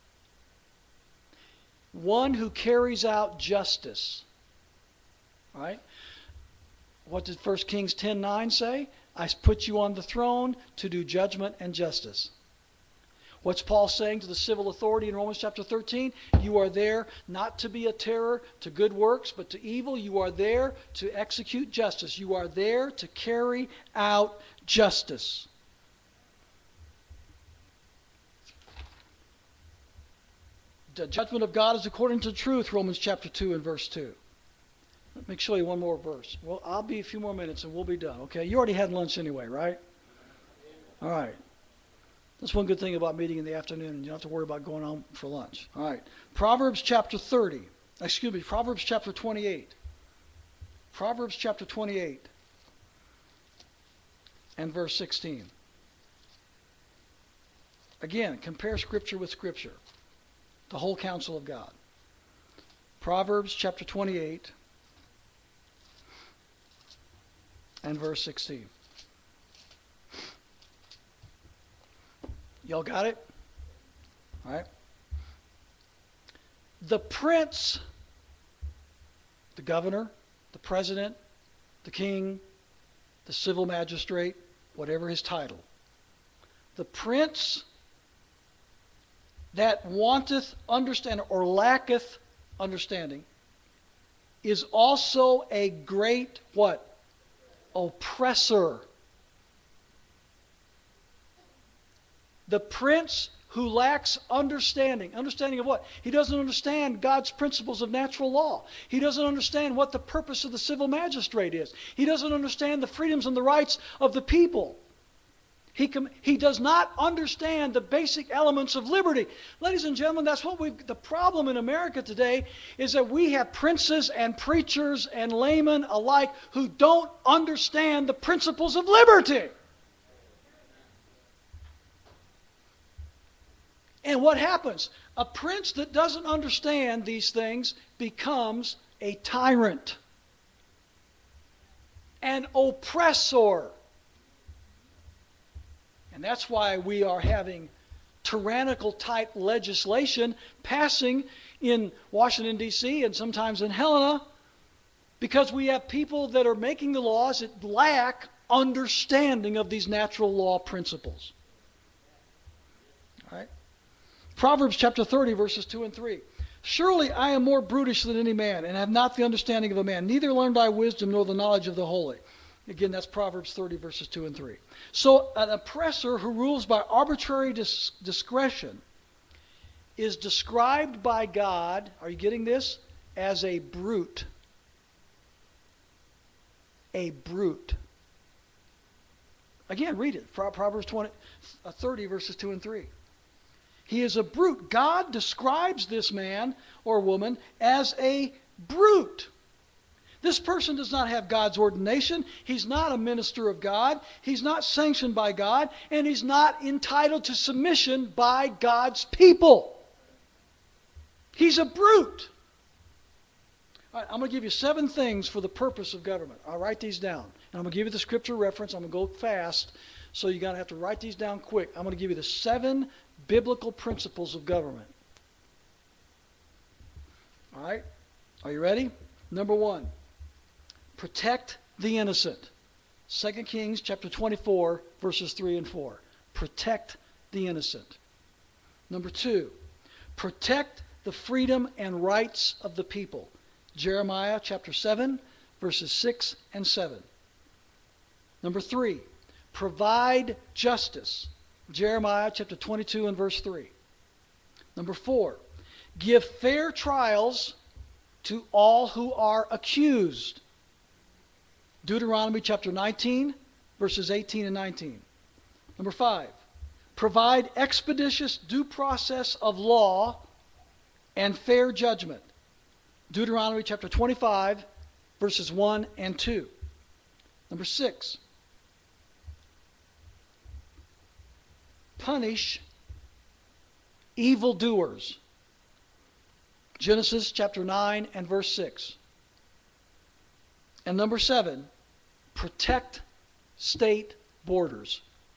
One who carries out justice. All right? What did First Kings ten nine say? I put you on the throne to do judgment and justice. What's Paul saying to the civil authority in Romans chapter thirteen? You are there not to be a terror to good works, but to evil. You are there to execute justice. You are there to carry out justice. The judgment of God is according to truth, Romans chapter two and verse two. Let me show you one more verse. Well, I'll be a few more minutes and we'll be done, okay? You already had lunch anyway, right? All right. That's one good thing about meeting in the afternoon, and you don't have to worry about going home for lunch. All right. Proverbs chapter thirty. Excuse me, Proverbs chapter twenty-eight. Proverbs chapter twenty-eight. and verse sixteen. Again, compare Scripture with Scripture. The whole counsel of God. Proverbs chapter twenty-eight and verse sixteen. Y'all got it? All right. The prince, the governor, the president, the king, the civil magistrate, whatever his title, the prince that wanteth understanding or lacketh understanding is also a great what? Oppressor. The prince who lacks understanding. Understanding of what? He doesn't understand God's principles of natural law. He doesn't understand what the purpose of the civil magistrate is. He doesn't understand the freedoms and the rights of the people. He, com- he does not understand the basic elements of liberty. Ladies and gentlemen, that's what we've, the problem in America today is that we have princes and preachers and laymen alike who don't understand the principles of liberty. And what happens? A prince that doesn't understand these things becomes a tyrant, an oppressor. And that's why we are having tyrannical type legislation passing in Washington, D C and sometimes in Helena, because we have people that are making the laws that lack understanding of these natural law principles. All right? Proverbs chapter thirty, verses two and three. Surely I am more brutish than any man, and have not the understanding of a man. Neither learned I wisdom nor the knowledge of the holy. Again, that's Proverbs thirty, verses two and three. So an oppressor who rules by arbitrary dis- discretion is described by God, are you getting this? As a brute. A brute. Again, read it. Proverbs twenty, thirty, verses two and three. He is a brute. God describes this man or woman as a brute. This person does not have God's ordination. He's not a minister of God. He's not sanctioned by God. And he's not entitled to submission by God's people. He's a brute. All right, I'm going to give you seven things for the purpose of government. I'll write these down. And I'm going to give you the scripture reference. I'm going to go fast, so you're going to have to write these down quick. I'm going to give you the seven biblical principles of government. All right? Are you ready? Number one. Protect the innocent. Second Kings chapter twenty-four, verses three and four. Protect the innocent. Number two, protect the freedom and rights of the people. Jeremiah chapter seven, verses six and seven. Number three, provide justice. Jeremiah chapter twenty-two and verse three. Number four, give fair trials to all who are accused. Deuteronomy chapter nineteen, verses eighteen and nineteen. Number five, provide expeditious due process of law and fair judgment. Deuteronomy chapter twenty-five, verses one and two. Number six, punish evildoers. Genesis chapter nine and verse six. And number seven, protect state borders.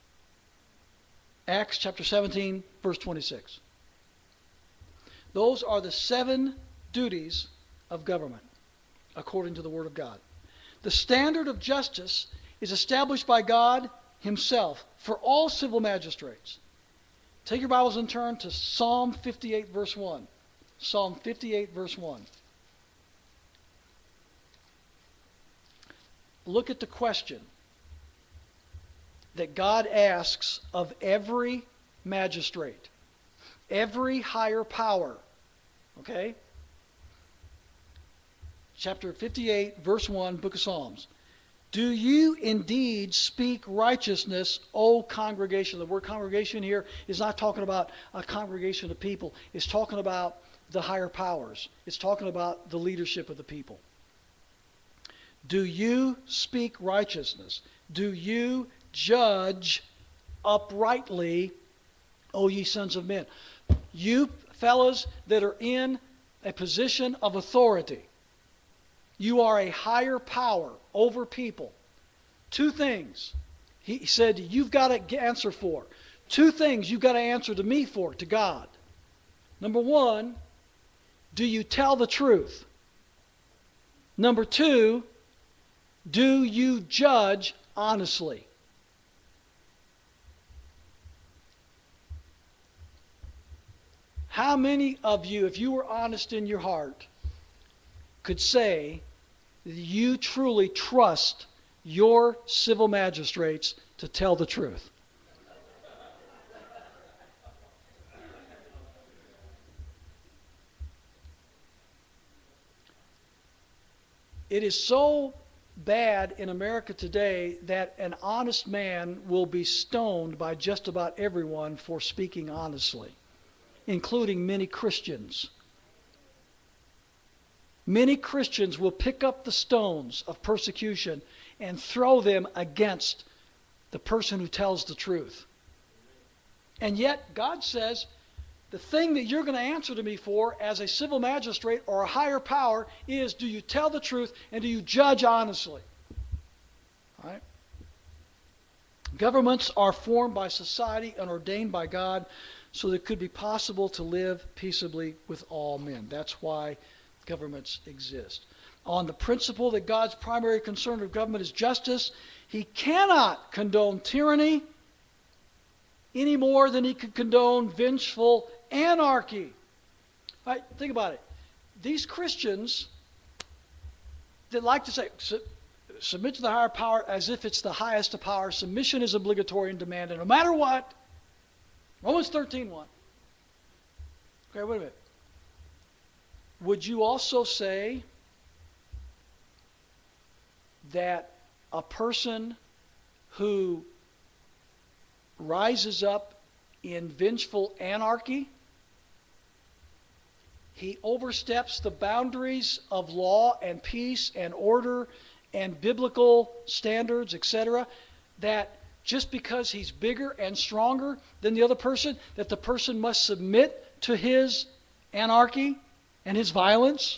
Acts chapter seventeen, verse twenty-six. Those are the seven duties of government, according to the Word of God. The standard of justice is established by God Himself for all civil magistrates. Take your Bibles and turn to Psalm fifty-eight, verse one. Psalm fifty-eight, verse one. Look at the question that God asks of every magistrate, every higher power. Okay? Chapter fifty-eight, verse one, Book of Psalms. Do you indeed speak righteousness, O congregation? The word congregation here is not talking about a congregation of people. It's talking about the higher powers. It's talking about the leadership of the people. Do you speak righteousness? Do you judge uprightly, O ye sons of men. You fellas that are in a position of authority, you are a higher power over people. Two things he said you've got to answer for. Two things you've got to answer to me for, to God. Number one, do you tell the truth? Number two, do you judge honestly? How many of you, if you were honest in your heart, could say that you truly trust your civil magistrates to tell the truth? It is so bad in America today that an honest man will be stoned by just about everyone for speaking honestly, including many Christians. Many Christians will pick up the stones of persecution and throw them against the person who tells the truth. And yet God says, the thing that you're going to answer to me for as a civil magistrate or a higher power is, do you tell the truth and do you judge honestly? All right? Governments are formed by society and ordained by God so that it could be possible to live peaceably with all men. That's why governments exist. On the principle that God's primary concern of government is justice, He cannot condone tyranny any more than He could condone vengeful anarchy. All right, think about it. These Christians that like to say, submit to the higher power as if it's the highest of power, submission is obligatory and demanded no matter what. Romans thirteen one. Okay, wait a minute. Would you also say that a person who rises up in vengeful anarchy, he oversteps the boundaries of law and peace and order and biblical standards, et cetera, that just because he's bigger and stronger than the other person, that the person must submit to his anarchy and his violence?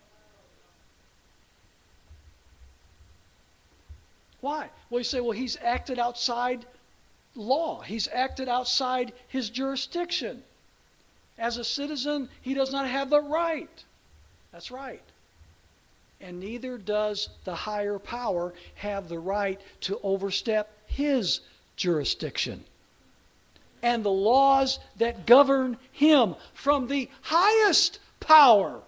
Why? Well, you say, well, he's acted outside law. He's acted outside his jurisdiction. As a citizen, he does not have the right. That's right. And neither does the higher power have the right to overstep his jurisdiction. And the laws that govern him from the highest power.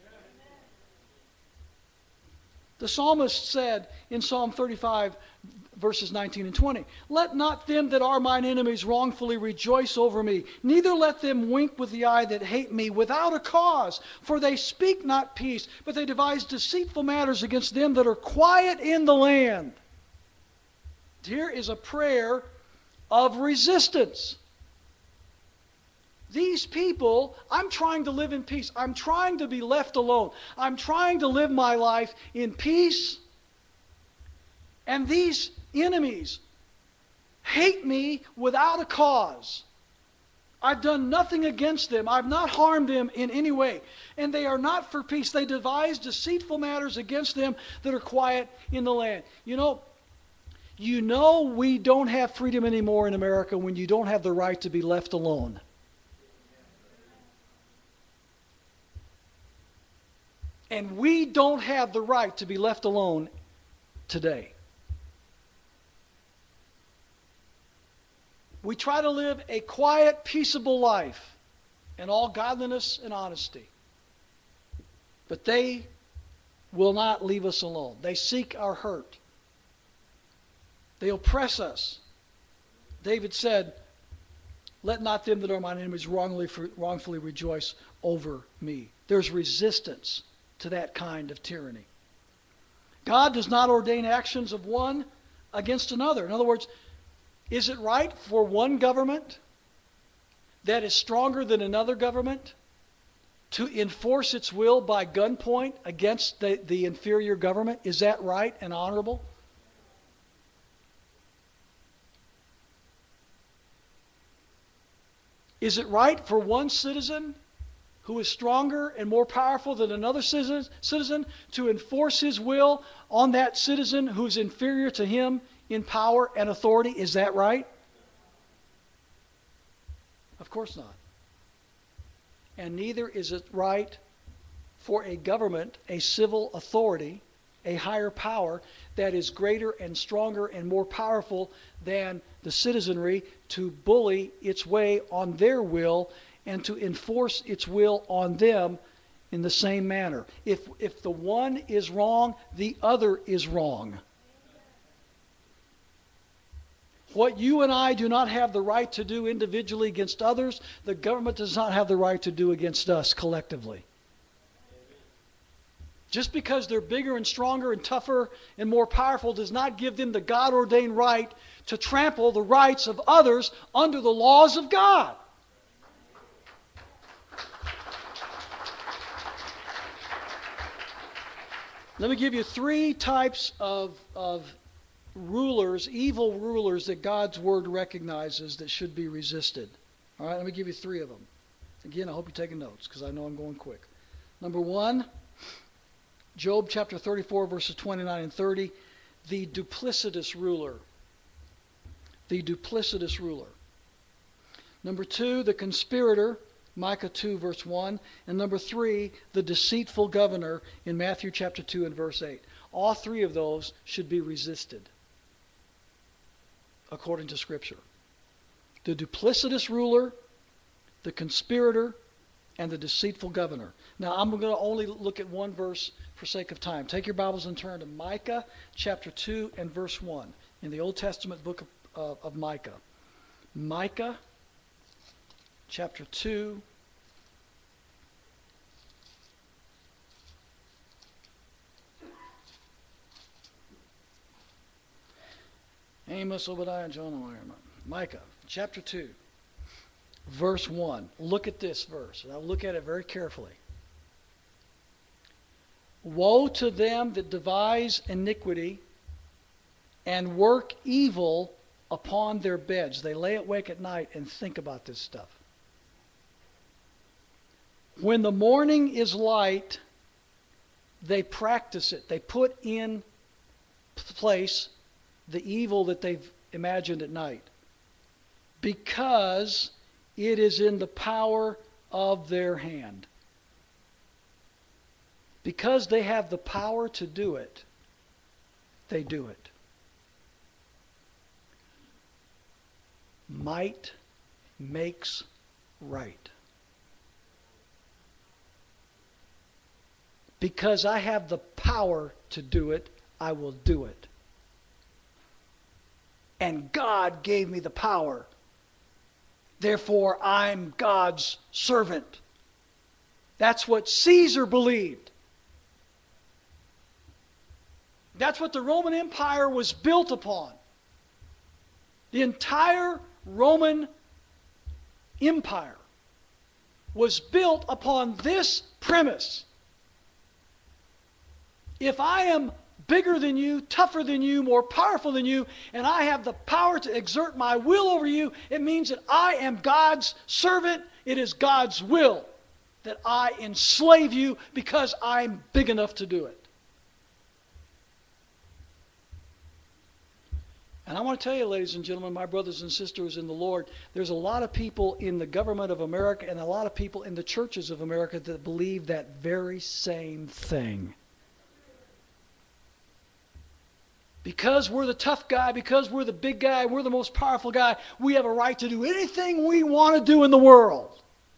The psalmist said in Psalm thirty-five, verses nineteen and twenty, let not them that are mine enemies wrongfully rejoice over me, neither let them wink with the eye that hate me without a cause. For they speak not peace, but they devise deceitful matters against them that are quiet in the land. Here is a prayer of resistance. These people, I'm trying to live in peace. I'm trying to be left alone. I'm trying to live my life in peace. And these enemies hate me without a cause. I've done nothing against them. I've not harmed them in any way. And they are not for peace. They devise deceitful matters against them that are quiet in the land. You know, you know we don't have freedom anymore in America when you don't have the right to be left alone. And we don't have the right to be left alone today. We try to live a quiet, peaceable life in all godliness and honesty. But they will not leave us alone. They seek our hurt. They oppress us. David said, let not them that are mine enemies wrongly, wrongfully rejoice over me. There's resistance to that kind of tyranny. God does not ordain actions of one against another. In other words, is it right for one government that is stronger than another government to enforce its will by gunpoint against the, the inferior government? Is that right and honorable? Is it right for one citizen who is stronger and more powerful than another citizen, citizen to enforce his will on that citizen who's inferior to him in power and authority? Is that right? Of course not. And neither is it right for a government, a civil authority, a higher power that is greater and stronger and more powerful than the citizenry to bully its way on their will and to enforce its will on them in the same manner. If, if the one is wrong, the other is wrong. What you and I do not have the right to do individually against others, the government does not have the right to do against us collectively. Just because they're bigger and stronger and tougher and more powerful does not give them the God-ordained right to trample the rights of others under the laws of God. Let me give you three types of, of rulers, evil rulers that God's Word recognizes that should be resisted. All right, let me give you three of them. Again, I hope you're taking notes because I know I'm going quick. Number one, Job chapter thirty-four, verses twenty-nine and thirty, the duplicitous ruler. The duplicitous ruler. Number two, the conspirator, Micah two, verse one. And number three, the deceitful governor in Matthew chapter two and verse eight. All three of those should be resisted according to Scripture. The duplicitous ruler, the conspirator, and the deceitful governor. Now, I'm going to only look at one verse for sake of time. Take your Bibles and turn to Micah chapter two and verse one in the Old Testament book of, uh, of Micah. Micah chapter two Amos, Obadiah, Jonah, Micah chapter two verse one. Look at this verse. Now look at it very carefully. Woe to them that devise iniquity and work evil upon their beds. They lay awake at night and think about this stuff. When the morning is light, they practice it. They put in place the evil that they've imagined at night, because it is in the power of their hand. Because they have the power to do it, they do it. Might makes right. Because I have the power to do it, I will do it. And God gave me the power. Therefore, I'm God's servant. That's what Caesar believed. That's what the Roman Empire was built upon. The entire Roman Empire was built upon this premise. If I am bigger than you, tougher than you, more powerful than you, and I have the power to exert my will over you, it means that I am God's servant. It is God's will that I enslave you because I'm big enough to do it. And I want to tell you, ladies and gentlemen, my brothers and sisters in the Lord, there's a lot of people in the government of America and a lot of people in the churches of America that believe that very same thing. Because we're the tough guy, because we're the big guy, we're the most powerful guy, we have a right to do anything we want to do in the world.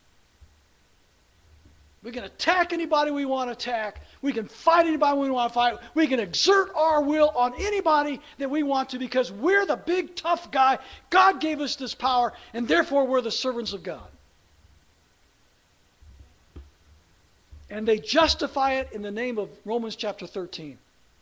We can attack anybody we want to attack. We can fight anybody we want to fight. We can exert our will on anybody that we want to because we're the big tough guy. God gave us this power, and therefore we're the servants of God. And they justify it in the name of Romans chapter thirteen.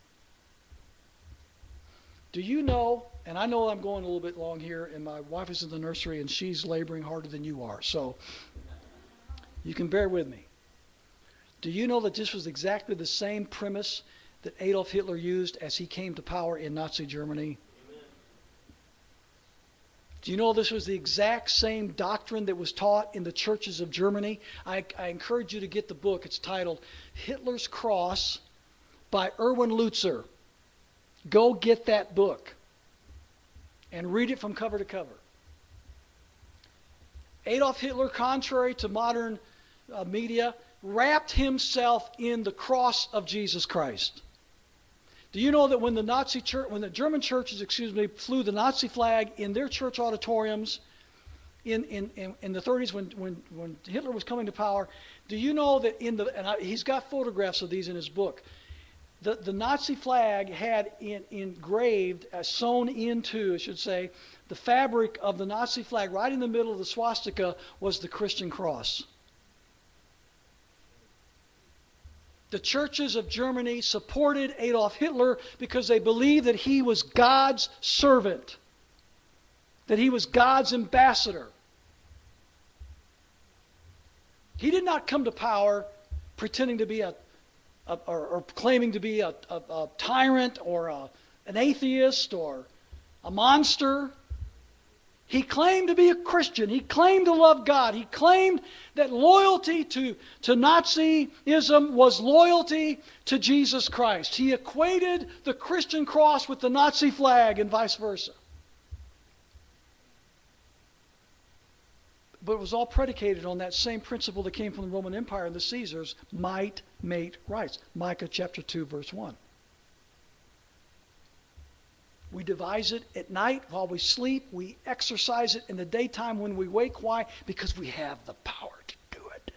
Do you know, and I know I'm going a little bit long here, and my wife is in the nursery, and she's laboring harder than you are, so you can bear with me. Do you know that this was exactly the same premise that Adolf Hitler used as he came to power in Nazi Germany? Amen. Do you know this was the exact same doctrine that was taught in the churches of Germany? I, I encourage you to get the book. It's titled Hitler's Cross by Erwin Lutzer. Go get that book and read it from cover to cover. Adolf Hitler, contrary to modern uh, media, wrapped himself in the cross of Jesus Christ. Do you know that when the Nazi church, when the German churches, excuse me, flew the Nazi flag in their church auditoriums in, in, in, in the thirties when, when, when Hitler was coming to power, do you know that in the, and I, he's got photographs of these in his book, the, the Nazi flag had in, engraved, uh, sewn into, I should say, the fabric of the Nazi flag, right in the middle of the swastika was the Christian cross. The churches of Germany supported Adolf Hitler because they believed that he was God's servant, that he was God's ambassador. He did not come to power pretending to be a, a or, or claiming to be a, a, a tyrant or a, an atheist or a monster. He claimed to be a Christian. He claimed to love God. He claimed that loyalty to, to Nazism was loyalty to Jesus Christ. He equated the Christian cross with the Nazi flag and vice versa. But it was all predicated on that same principle that came from the Roman Empire and the Caesars, might mate rights. Micah chapter two, verse one. We devise it at night while we sleep. We exercise it in the daytime when we wake. Why? Because we have the power to do it.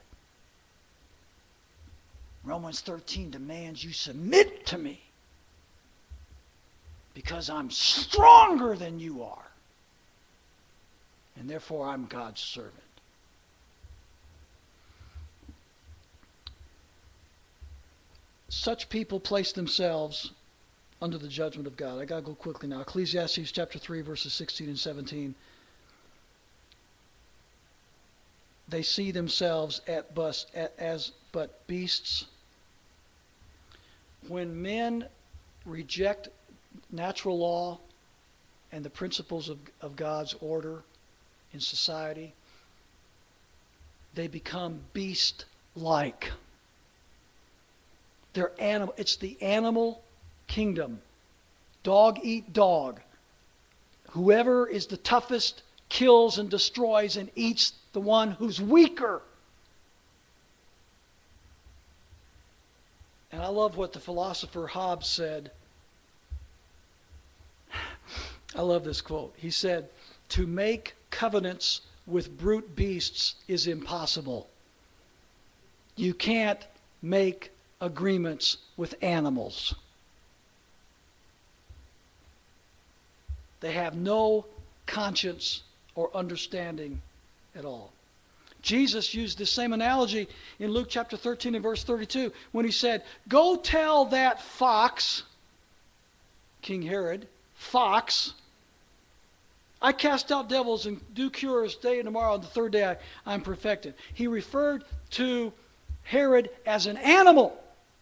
Romans thirteen demands you submit to me because I'm stronger than you are. And therefore I'm God's servant. Such people place themselves under the judgment of God. I got to go quickly now. Ecclesiastes chapter three, verses sixteen and seventeen. They see themselves at bus, at, as but beasts. When men reject natural law and the principles of, of God's order in society, they become beast-like. They're animal. It's the animal kingdom. Dog eat dog. Whoever is the toughest kills and destroys and eats the one who's weaker. And I love what the philosopher Hobbes said. I love this quote. He said, "To make covenants with brute beasts is impossible. You can't make agreements with animals. They have no conscience or understanding at all." Jesus used this same analogy in Luke chapter thirteen and verse thirty-two when he said, "Go tell that fox," King Herod, fox, "I cast out devils and do cures day and tomorrow, and the third day I, I'm perfected." He referred to Herod as an animal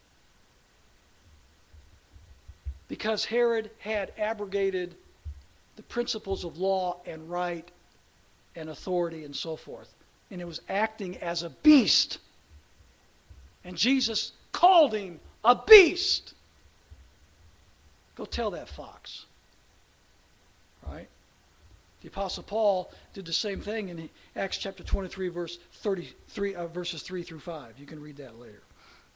because Herod had abrogated the principles of law and right and authority and so forth. And it was acting as a beast. And Jesus called him a beast. Go tell that fox. Right? The Apostle Paul did the same thing in Acts chapter twenty-three, verse thirty-three, uh, verses three through five. You can read that later.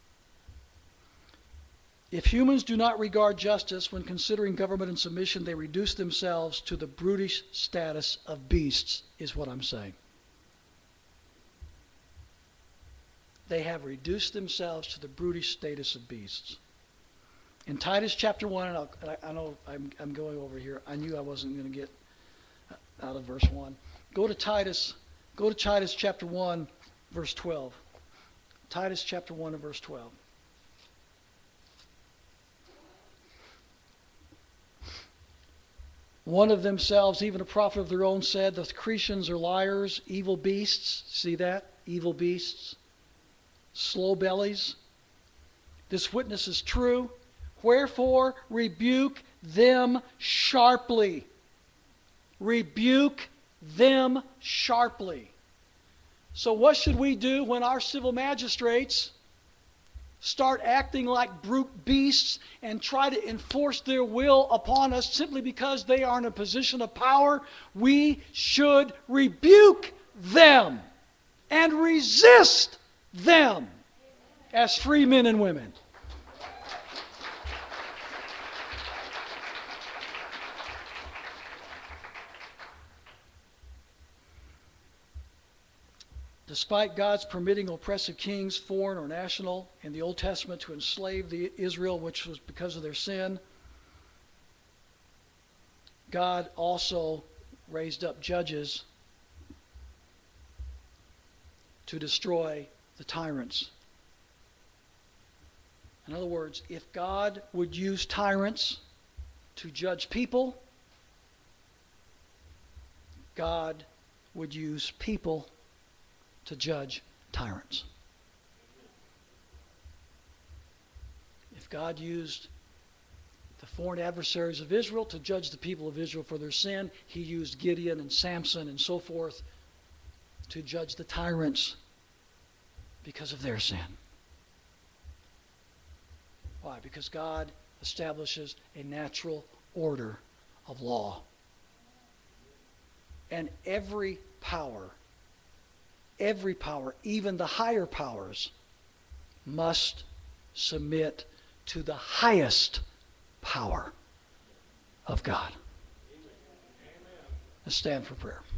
If humans do not regard justice when considering government and submission, they reduce themselves to the brutish status of beasts, is what I'm saying. They have reduced themselves to the brutish status of beasts. In Titus chapter one, and I'll, I know I'm, I'm going over here. I knew I wasn't going to get out of verse one. Go to Titus, go to Titus chapter one, verse twelve. Titus chapter one and verse twelve. One of themselves, even a prophet of their own, said, "The Cretians are liars, evil beasts." See that? Evil beasts. Slow bellies. This witness is true. Wherefore rebuke them sharply. Rebuke them sharply. So what should we do when our civil magistrates start acting like brute beasts and try to enforce their will upon us simply because they are in a position of power? We should rebuke them and resist them as free men and women. Despite God's permitting oppressive kings, foreign or national, in the Old Testament to enslave the Israel, which was because of their sin, God also raised up judges to destroy the tyrants. In other words, if God would use tyrants to judge people, God would use people to judge tyrants. If God used the foreign adversaries of Israel to judge the people of Israel for their sin, He used Gideon and Samson and so forth to judge the tyrants because of their sin. Why? Because God establishes a natural order of law. And every power, every power, even the higher powers, must submit to the highest power of God. Let's stand for prayer.